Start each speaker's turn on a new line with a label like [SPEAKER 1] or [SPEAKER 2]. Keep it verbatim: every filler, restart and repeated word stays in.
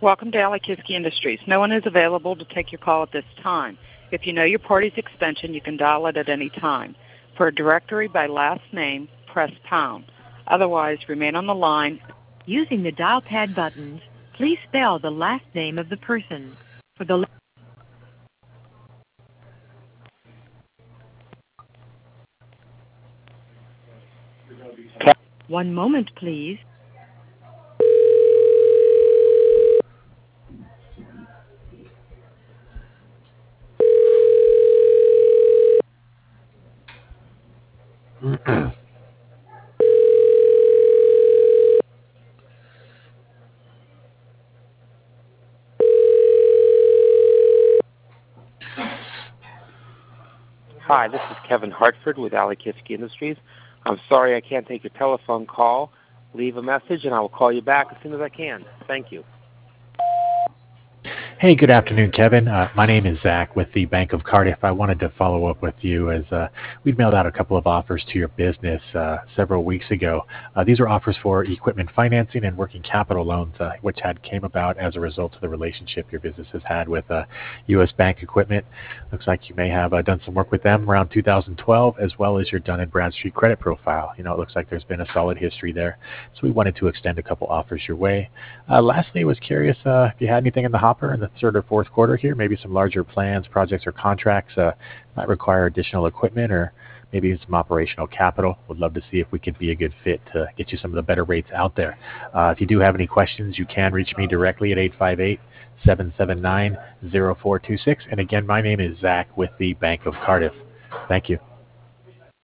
[SPEAKER 1] Welcome to Alikiski Industries. No one is available to take your call at this time. If you know your party's extension, you can dial it at any time. For a directory by last name, press pound. Otherwise, remain on the line.
[SPEAKER 2] Using the dial pad buttons, please spell the last name of the person. For the One moment, please.
[SPEAKER 3] Hi, this is Kevin Hartford with Alikiski Industries. I'm sorry I can't take your telephone call. Leave a message and I will call you back as soon as I can. Thank you.
[SPEAKER 4] Hey, good afternoon, Kevin. Uh, my name is Zach with the Bank of Cardiff. I wanted to follow up with you as uh, we've mailed out a couple of offers to your business uh, several weeks ago. Uh, these are offers for equipment financing and working capital loans, uh, which had came about as a result of the relationship your business has had with uh, U S Bank Equipment. Looks like you may have uh, done some work with them around two thousand twelve, as well as your Dun and Bradstreet credit profile. You know, it looks like there's been a solid history there, so we wanted to extend a couple offers your way. Uh, lastly, I was curious uh, if you had anything in the hopper in the third or fourth quarter here, maybe some larger plans, projects, or contracts uh, might require additional equipment or maybe some operational capital. Would love to see if we could be a good fit to get you some of the better rates out there. Uh, if you do have any questions, you can reach me directly at eight five eight, seven seven nine, zero four two six. And again, my name is Zach with the Bank of Cardiff. Thank you.